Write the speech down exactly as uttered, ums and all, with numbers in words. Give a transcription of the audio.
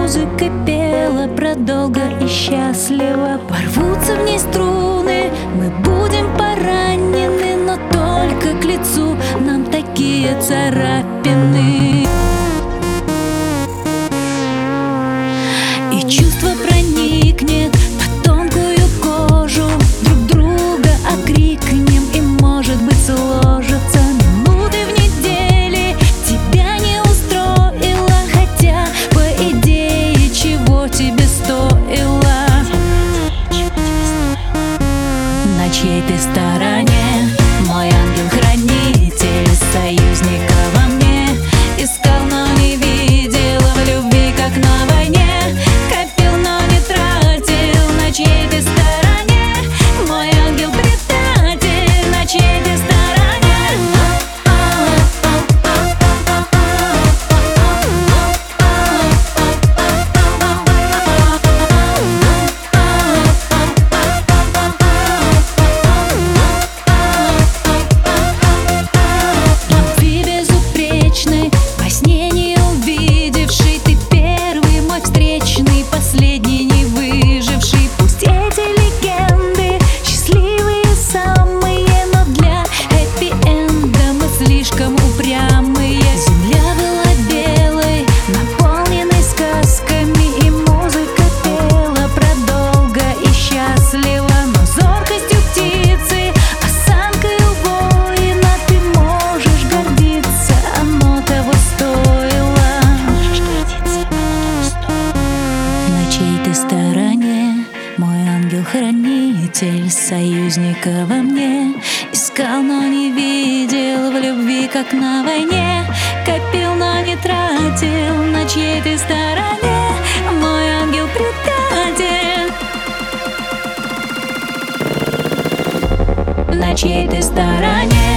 музыка пела про долго и счастливо. Порвутся в ней струны, мы будем поранены, но только к лицу нам такие царапины. И чувство проникнет под тонкую кожу, друг друга окрикнем, и, может быть, сложится минуты в неделе. Тебя не устроило, хотя, по идее, чего тебе стоило? На чьей ты стороне, мой ангел-хранитель, союзника во мне? Искал, но не видел, в любви, как на войне. Копил, но не тратил. На чьей ты стороне, мой ангел-предатель? На чьей ты стороне? Любви безупречной, во сне не увидевший, ты первый мой встречный, последний не выживший. Пусть эти легенды счастливые самые, но для хэппи-энда мы слишком упрямые. Земля была белой, наполненной сказками, и музыка пела про долго и счастливо. Но зоркостью птицы, осанкой воина ты можешь гордиться, оно того стоило. На чьей ты стороне, мой ангел-хранитель, союзника во мне? Искал, но не видел, в любви, как на войне. Копил, но не тратил. На чьей ты стороне, мой ангел-предатель? На чьей ты стороне?